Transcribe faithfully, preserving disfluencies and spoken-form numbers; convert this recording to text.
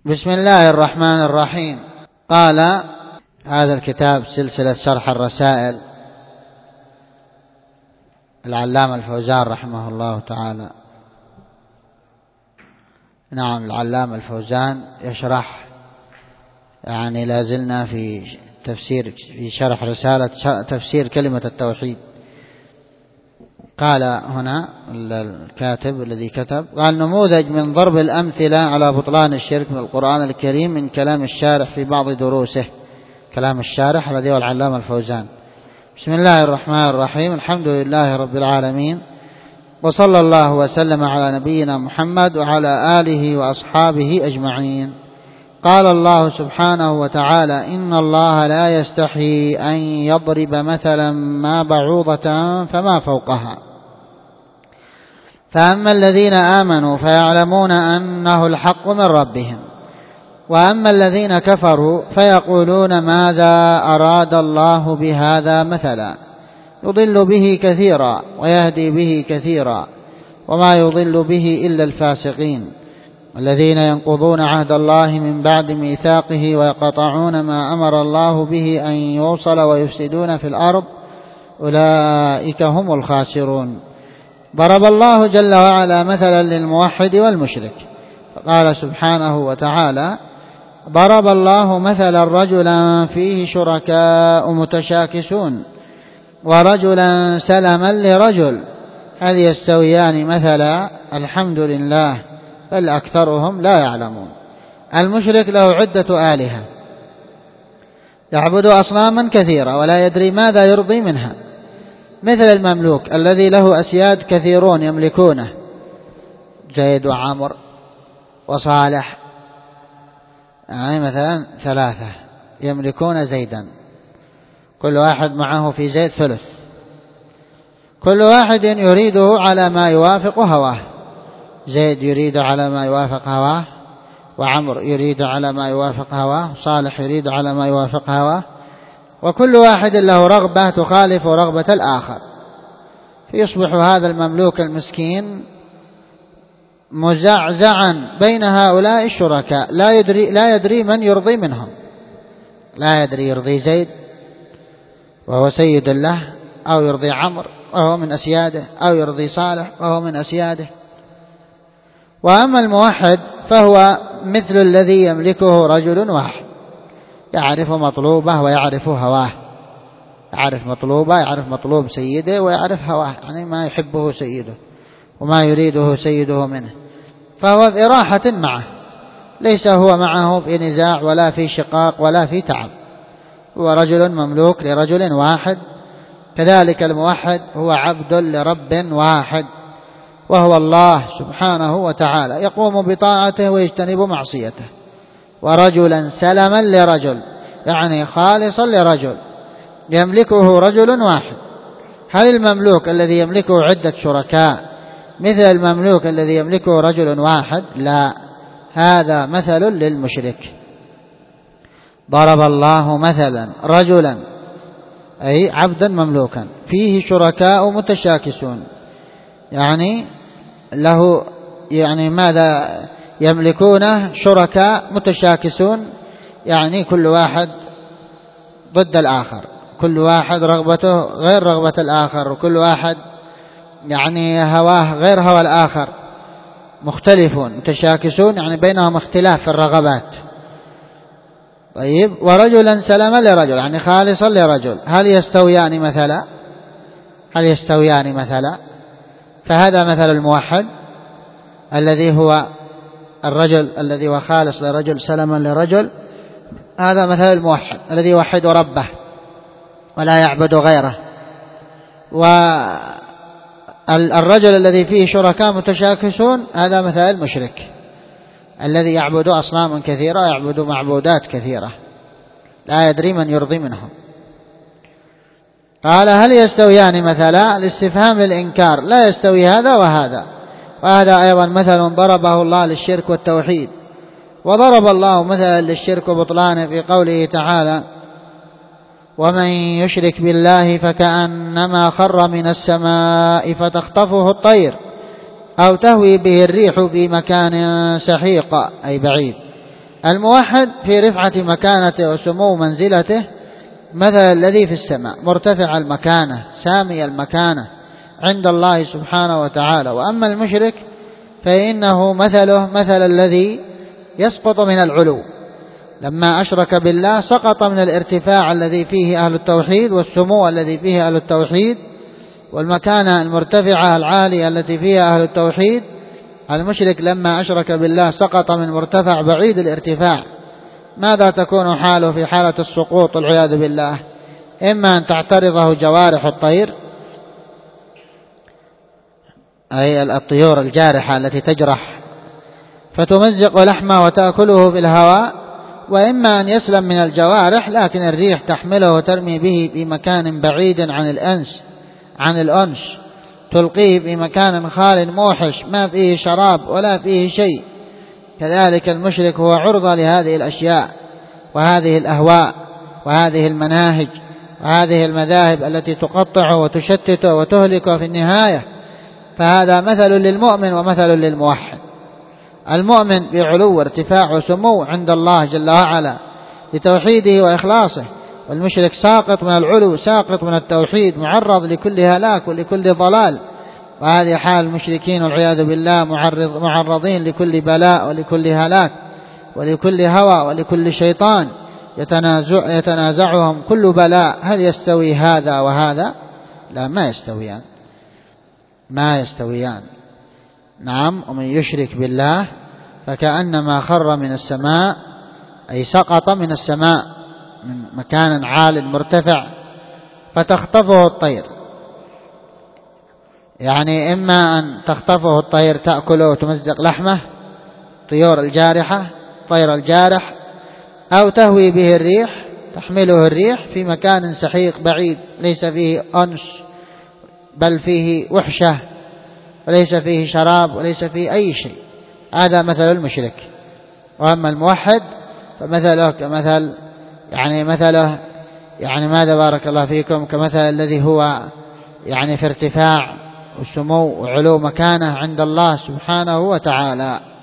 بسم الله الرحمن الرحيم. قال هذا الكتاب سلسلة شرح الرسائل العلامة الفوزان رحمه الله تعالى. نعم، العلامة الفوزان يشرح، يعني لازلنا في تفسير في شرح رسالة تفسير كلمة التوحيد. قال هنا الكاتب الذي كتب، قال: نموذج من ضرب الأمثلة على بطلان الشرك من القرآن الكريم من كلام الشارح في بعض دروسه. كلام الشارح الذي هو العلامة الفوزان. بسم الله الرحمن الرحيم. الحمد لله رب العالمين، وصلى الله وسلم على نبينا محمد وعلى آله وأصحابه أجمعين. قال الله سبحانه وتعالى: إن الله لا يستحي أن يضرب مثلا ما بعوضة فما فوقها، فأما الذين آمنوا فيعلمون أنه الحق من ربهم، وأما الذين كفروا فيقولون ماذا أراد الله بهذا مثلا، يضل به كثيرا ويهدي به كثيرا، وما يضل به إلا الفاسقين الذين ينقضون عهد الله من بعد ميثاقه ويقطعون ما أمر الله به أن يوصل ويفسدون في الأرض، أولئك هم الخاسرون. ضرب الله جل وعلا مثلا للموحد والمشرك، فقال سبحانه وتعالى: ضرب الله مثلا رجلا فيه شركاء متشاكسون ورجلا سلما لرجل هل يستويان مثلا؟ الحمد لله بل أكثرهم لا يعلمون. المشرك له عدة آلهة، يعبد أصناما كثيرة ولا يدري ماذا يرضي منها، مثل المملوك الذي له أسياد كثيرون يملكونه، زيد وعمر وصالح، يعني مثلا ثلاثة يملكون زيدا، كل واحد معه في زيد ثلث، كل واحد يريده على ما يوافق هواه. زيد يريد على ما يوافق هواه، وعمر يريد على ما يوافق هواه، صالح يريد على ما يوافق هواه، وكل واحد له رغبة تخالف رغبة الآخر، فيصبح هذا المملوك المسكين مزعزعا بين هؤلاء الشركاء، لا يدري, لا يدري من يرضي منهم، لا يدري يرضي زيد وهو سيد له، أو يرضي عمر وهو من أسياده، أو يرضي صالح وهو من أسياده. وأما الموحد فهو مثل الذي يملكه رجل واحد، يعرف مطلوبه ويعرف هواه، يعرف مطلوبه يعرف مطلوب سيده ويعرف هواه، يعني ما يحبه سيده وما يريده سيده منه، فهو في راحة معه، ليس هو معه في نزاع ولا في شقاق ولا في تعب، هو رجل مملوك لرجل واحد. كذلك الموحد هو عبد لرب واحد وهو الله سبحانه وتعالى، يقوم بطاعته ويجتنب معصيته. ورجلا سلما لرجل، يعني خالصا لرجل يملكه رجل واحد. هل المملوك الذي يملكه عدة شركاء مثل المملوك الذي يملكه رجل واحد؟ لا، هذا مثل للمشرك. ضرب الله مثلا رجلا، أي عبدا مملوكا، فيه شركاء متشاكسون، يعني له يعني ماذا يملكونه؟ شركاء متشاكسون، يعني كل واحد ضد الآخر، كل واحد رغبته غير رغبة الآخر، وكل واحد يعني هواه غير هوى الآخر، مختلفون متشاكسون، يعني بينهم اختلاف في الرغبات. طيب، ورجلا سلما لرجل، يعني خالصا لرجل، هل يستويان مثلا؟ هل يستويان مثلا؟ فهذا مثل الموحد الذي هو الرجل الذي هو خالص لرجل سلما لرجل، هذا مثل الموحد الذي يوحد ربه ولا يعبد غيره. والرجل الذي فيه شركاء متشاكسون هذا مثل المشرك الذي يعبد أصناما كثيرة، يعبد معبودات كثيرة، لا يدري من يرضي منهم. قال: هل يستويان مثلا؟ الاستفهام للإنكار، لا يستوي هذا وهذا. وهذا أيضا مثل ضربه الله للشرك والتوحيد. وضرب الله مثلا للشرك وبطلانه في قوله تعالى: ومن يشرك بالله فكأنما خر من السماء فتخطفه الطير أو تهوي به الريح في مكان سحيق، أي بعيد. الموحد في رفعة مكانته وسمو منزلته مثل الذي في السماء مرتفع المكانة سامي المكانة عند الله سبحانه وتعالى. وأما المشرك فإنه مثله مثل الذي يسقط من العلو، لما أشرك بالله سقط من الارتفاع الذي فيه أهل التوحيد والسمو الذي فيه أهل التوحيد والمكانة المرتفعة العالية التي فيها أهل التوحيد. المشرك لما أشرك بالله سقط من مرتفع بعيد الارتفاع. ماذا تكون حاله في حالة السقوط والعياذ بالله؟ إما أن تعترضه جوارح الطير، أي الطيور الجارحة التي تجرح فتمزق لحمه وتأكله في الهواء، وإما أن يسلم من الجوارح لكن الريح تحمله وترمي به في مكان بعيد عن الأنس عن الأنس تلقيه في مكان خال موحش ما فيه شراب ولا فيه شيء. كذلك المشرك هو عرضة لهذه الأشياء وهذه الأهواء وهذه المناهج وهذه المذاهب التي تقطعه وتشتته وتهلكه في النهاية. فهذا مثل للمؤمن ومثل للموحد. المؤمن بعلو ارتفاع وسمو عند الله جل وعلا لتوحيده وإخلاصه، والمشرك ساقط من العلو ساقط من التوحيد معرض لكل هلاك ولكل ضلال. وهذه حال المشركين والعياذ بالله، معرض معرضين لكل بلاء ولكل هلاك ولكل هوى ولكل شيطان يتنازع يتنازعهم كل بلاء. هل يستوي هذا وهذا؟ لا، ما يستويان ما يستويان نعم. ومن يشرك بالله فكأنما خر من السماء، أي سقط من السماء من مكان عال مرتفع فتخطفه الطير. يعني إما أن تخطفه الطير تأكله وتمزق لحمه، طيور الجارحة طير الجارح، أو تهوي به الريح تحمله الريح في مكان سحيق بعيد ليس فيه أنس بل فيه وحشة وليس فيه شراب وليس فيه أي شيء. هذا مثل المشرك. وأما الموحد فمثله كمثل يعني مثله يعني ماذا بارك الله فيكم كمثل الذي هو يعني في ارتفاع وسمو وعلو مكانه عند الله سبحانه وتعالى.